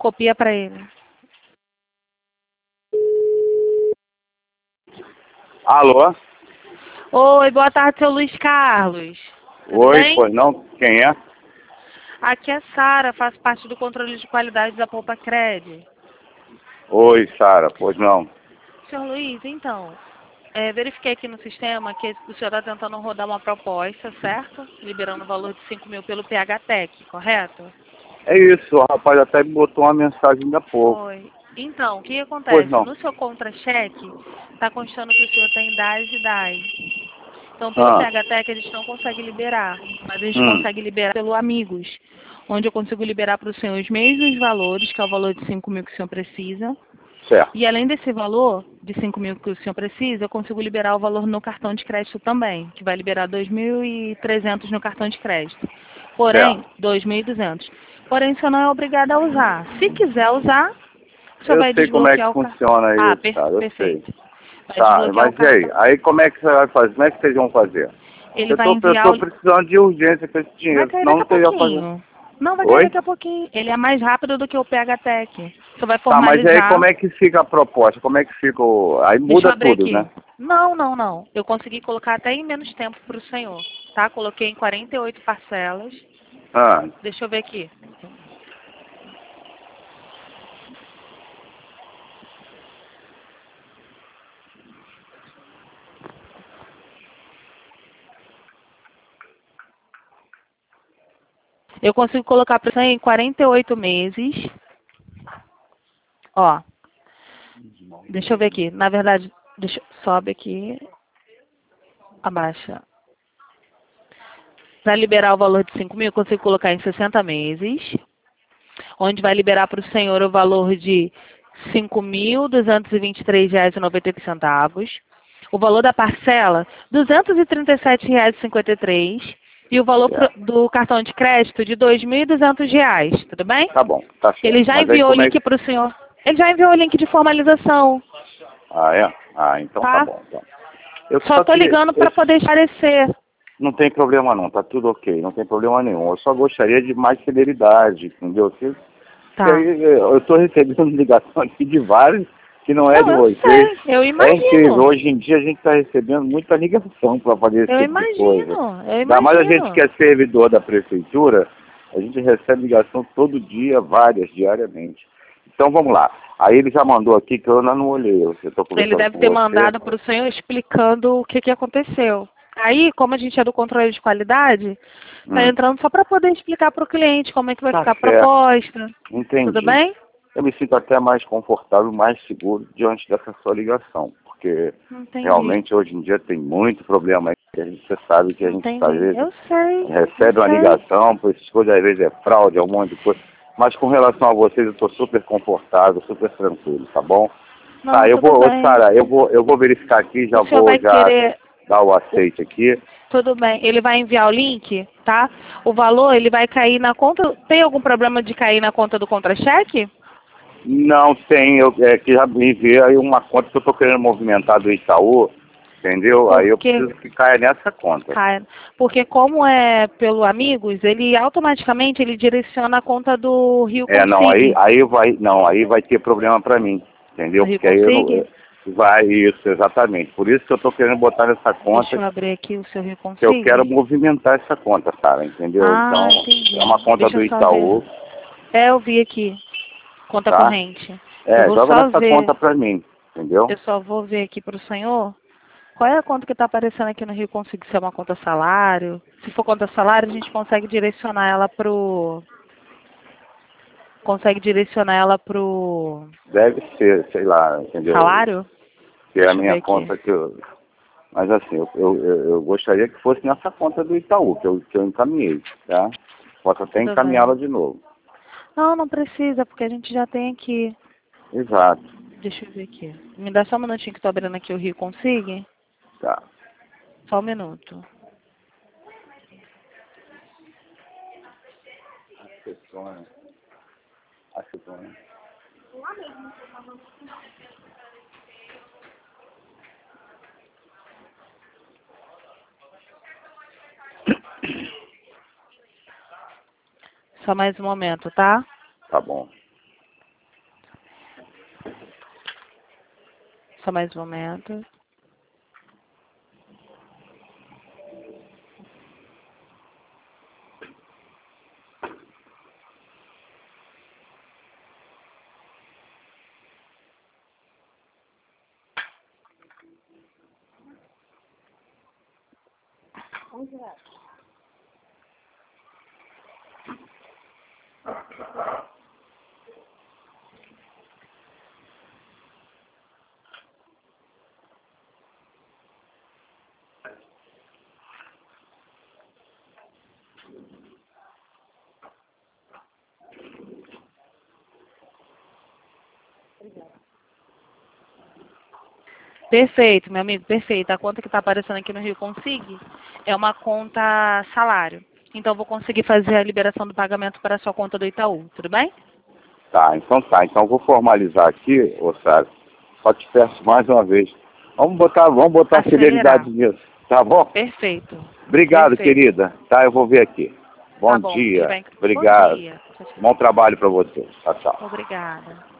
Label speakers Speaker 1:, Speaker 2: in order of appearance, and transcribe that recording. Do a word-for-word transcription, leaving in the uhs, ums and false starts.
Speaker 1: Copia para ele.
Speaker 2: Alô?
Speaker 1: Oi, boa tarde, seu Luiz Carlos. Tudo
Speaker 2: Oi,
Speaker 1: bem?
Speaker 2: pois não? Quem é?
Speaker 1: Aqui é Sara, faço parte do controle de qualidade da Poupa Cred.
Speaker 2: Oi, Sara, pois não?
Speaker 1: Senhor Luiz, então, é, verifiquei aqui no sistema que o senhor está tentando rodar uma proposta, certo? Liberando o valor de cinco mil pelo P H Tech, correto?
Speaker 2: É isso, o rapaz até me botou uma mensagem ainda há pouco.
Speaker 1: Foi. Então, o que
Speaker 2: Pois
Speaker 1: acontece?
Speaker 2: não?
Speaker 1: No seu contra-cheque, está constando que o senhor tem D A S e D A S. Então, pelo
Speaker 2: Ah,
Speaker 1: P H Tech, eles não conseguem liberar, mas eles
Speaker 2: hum,
Speaker 1: conseguem liberar pelo Amigos, onde eu consigo liberar para o senhor os mesmos valores, que é o valor de cinco mil que o senhor precisa.
Speaker 2: certo.
Speaker 1: E além desse valor de cinco mil que o senhor precisa, eu consigo liberar o valor no cartão de crédito também, que vai liberar dois mil e trezentos no cartão de crédito. Porém,
Speaker 2: Certo.
Speaker 1: dois mil e duzentos. Porém, o senhor não é obrigado a usar. Se quiser usar, o senhor
Speaker 2: Eu
Speaker 1: vai
Speaker 2: sei como é que
Speaker 1: desbloquear o cartão.
Speaker 2: funciona
Speaker 1: Ah,
Speaker 2: isso,
Speaker 1: per
Speaker 2: Sara, eu sei.
Speaker 1: perfeito. Vai
Speaker 2: Tá,
Speaker 1: desbloquear o
Speaker 2: mas e aí?
Speaker 1: cartão.
Speaker 2: Aí como é que você vai fazer? Como é que vocês vão fazer?
Speaker 1: Ele
Speaker 2: Eu
Speaker 1: vai
Speaker 2: tô, eu
Speaker 1: enviar
Speaker 2: tô
Speaker 1: o...
Speaker 2: precisando de urgência com esse
Speaker 1: Vai
Speaker 2: dinheiro,
Speaker 1: cair
Speaker 2: senão
Speaker 1: daqui
Speaker 2: não
Speaker 1: a
Speaker 2: teria fazer.
Speaker 1: pouquinho. Não, vai cair
Speaker 2: Oi?
Speaker 1: daqui a pouquinho. Ele é mais rápido do que o P H Tech. Você vai
Speaker 2: Tá, mas e aí
Speaker 1: formalizar.
Speaker 2: como é que fica a proposta? Como é que fica o... Aí
Speaker 1: Deixa eu
Speaker 2: muda
Speaker 1: abrir
Speaker 2: tudo,
Speaker 1: aqui.
Speaker 2: né?
Speaker 1: Não, não, não. Eu consegui colocar até em menos tempo para o senhor. Tá? Coloquei em quarenta e oito parcelas.
Speaker 2: Ah,
Speaker 1: Deixa eu ver aqui. Eu consigo colocar para o senhor em quarenta e oito meses. Ó. Deixa eu ver aqui. Na verdade, deixa sobe aqui. Abaixa. Para liberar o valor de cinco mil, eu consigo colocar em sessenta meses. Onde vai liberar para o senhor o valor de cinco mil duzentos e vinte e três reais e noventa e oito centavos. O valor da parcela, duzentos e trinta e sete reais e cinquenta e três. E o valor pro-
Speaker 2: certo.
Speaker 1: do cartão de crédito de dois mil e duzentos reais, tudo bem?
Speaker 2: Tá bom, tá
Speaker 1: Ele
Speaker 2: certo.
Speaker 1: já
Speaker 2: Mas aí
Speaker 1: enviou o
Speaker 2: como é
Speaker 1: link
Speaker 2: que...
Speaker 1: para o senhor. Ele já enviou o link de formalização,
Speaker 2: Ah, é? Ah, então tá
Speaker 1: tá?
Speaker 2: bom. Tá. Eu
Speaker 1: Só
Speaker 2: só
Speaker 1: tô
Speaker 2: queria...
Speaker 1: ligando
Speaker 2: Eu...
Speaker 1: para poder esclarecer.
Speaker 2: Não tem problema não, tá tudo ok, não tem problema nenhum. Eu só gostaria de mais celeridade, entendeu? Que, que
Speaker 1: Tá.
Speaker 2: aí, eh, eu estou recebendo ligação aqui de vários que não é
Speaker 1: Não,
Speaker 2: de
Speaker 1: eu
Speaker 2: vocês.
Speaker 1: sei, eu
Speaker 2: É incrível,
Speaker 1: imagino.
Speaker 2: hoje em dia a gente está recebendo muita ligação para fazer esse
Speaker 1: Eu
Speaker 2: tipo de coisa.
Speaker 1: imagino, eu
Speaker 2: Ainda mais a gente que
Speaker 1: imagino.
Speaker 2: é servidor da prefeitura, a gente recebe ligação todo dia, várias, diariamente. Então vamos lá. Aí ele já mandou aqui que eu ainda não olhei, eu estou
Speaker 1: Ele
Speaker 2: conversando
Speaker 1: deve
Speaker 2: com
Speaker 1: ter
Speaker 2: você.
Speaker 1: mandado para o senhor explicando o que, que aconteceu. Aí, como a gente é do controle de qualidade, tá
Speaker 2: Hum,
Speaker 1: entrando só para poder explicar para o cliente como é que vai
Speaker 2: tá
Speaker 1: ficar a
Speaker 2: certo,
Speaker 1: proposta. Tudo
Speaker 2: entendi.
Speaker 1: bem?
Speaker 2: Eu me sinto até mais confortável, mais seguro diante dessa sua ligação, porque
Speaker 1: Entendi.
Speaker 2: realmente hoje em dia tem muito problema aí, que a gente, você sabe que a gente às
Speaker 1: Entendi.
Speaker 2: vezes
Speaker 1: Eu sei, eu
Speaker 2: recebe uma
Speaker 1: sei.
Speaker 2: ligação, por essas coisas às vezes é fraude, é um monte de coisa, mas com relação a vocês eu estou super confortável, super tranquilo, tá bom? Tá,
Speaker 1: Não,
Speaker 2: eu
Speaker 1: tudo
Speaker 2: vou, ô,
Speaker 1: bem.
Speaker 2: Sara, eu vou, eu vou verificar aqui,
Speaker 1: O
Speaker 2: já
Speaker 1: senhor
Speaker 2: vou
Speaker 1: vai
Speaker 2: já
Speaker 1: querer.
Speaker 2: dar o aceite aqui.
Speaker 1: Tudo bem. Ele vai enviar o link, tá? O valor, ele vai cair na conta. Tem algum problema de cair na conta do contra-cheque?
Speaker 2: Não tem, eu é, que já me enviei aí uma conta que eu estou querendo movimentar do Itaú, entendeu? Aí eu
Speaker 1: Porque
Speaker 2: preciso que caia nessa conta.
Speaker 1: cai. Porque como é pelo Amigos, ele automaticamente ele direciona a conta do Rio
Speaker 2: É, não, aí,
Speaker 1: Consig.
Speaker 2: aí vai, não, aí vai ter problema para mim,
Speaker 1: Do
Speaker 2: entendeu?
Speaker 1: Rio
Speaker 2: Porque aí eu não,
Speaker 1: Consig?
Speaker 2: eu- vai isso, exatamente. Por isso que eu estou querendo botar nessa
Speaker 1: Deixa
Speaker 2: conta,
Speaker 1: eu abrir aqui o seu Rio
Speaker 2: que eu quero
Speaker 1: Consig.
Speaker 2: movimentar essa conta, Sara, entendeu?
Speaker 1: Ah,
Speaker 2: Então, é
Speaker 1: entendi.
Speaker 2: uma conta
Speaker 1: Deixa
Speaker 2: do
Speaker 1: eu só ver.
Speaker 2: Itaú,
Speaker 1: É, eu vi aqui. Conta
Speaker 2: tá?
Speaker 1: corrente. Eu
Speaker 2: É,
Speaker 1: vou
Speaker 2: joga
Speaker 1: só
Speaker 2: nessa
Speaker 1: ver.
Speaker 2: conta para mim, entendeu?
Speaker 1: Eu só vou ver aqui para o senhor. Qual é a conta que está aparecendo aqui no Rio Consig? Se é uma conta salário? Se for conta salário, a gente consegue direcionar ela pro. Consegue direcionar ela pro
Speaker 2: Deve ser, sei lá, entendeu?
Speaker 1: salário?
Speaker 2: Que é a
Speaker 1: Deixa eu ver
Speaker 2: minha
Speaker 1: aqui.
Speaker 2: conta que eu... Mas assim, eu, eu, eu eu gostaria que fosse nessa conta do Itaú, que eu, que eu encaminhei, tá? Posso até
Speaker 1: Tudo
Speaker 2: encaminhá-la
Speaker 1: bem.
Speaker 2: de novo.
Speaker 1: Não, não precisa, porque a gente já tem aqui.
Speaker 2: Exato,
Speaker 1: Deixa eu ver aqui. Me dá só um minutinho que eu tô abrindo aqui o Rio Consig.
Speaker 2: tá.
Speaker 1: Só um minuto.
Speaker 2: Acetona. Acetona.
Speaker 1: Só mais um momento, tá?
Speaker 2: Tá bom.
Speaker 1: Só mais um momento. Perfeito, meu amigo, perfeito. A conta que está aparecendo aqui no Rio Consig é uma conta salário. Então, eu vou conseguir fazer a liberação do pagamento para a sua conta do Itaú, tudo bem?
Speaker 2: Tá, então tá. Então eu vou formalizar aqui, ô Sara. Só te peço mais uma vez. Vamos botar, vamos botar
Speaker 1: Acelerar.
Speaker 2: celeridade nisso, tá bom?
Speaker 1: Perfeito.
Speaker 2: Obrigado,
Speaker 1: Perfeito.
Speaker 2: querida. Tá, eu vou ver aqui. Bom,
Speaker 1: Tá bom, tudo
Speaker 2: dia.
Speaker 1: bem.
Speaker 2: Obrigado.
Speaker 1: Bom dia. Tchau, tchau.
Speaker 2: Bom trabalho para você. Tchau, tchau.
Speaker 1: Obrigada.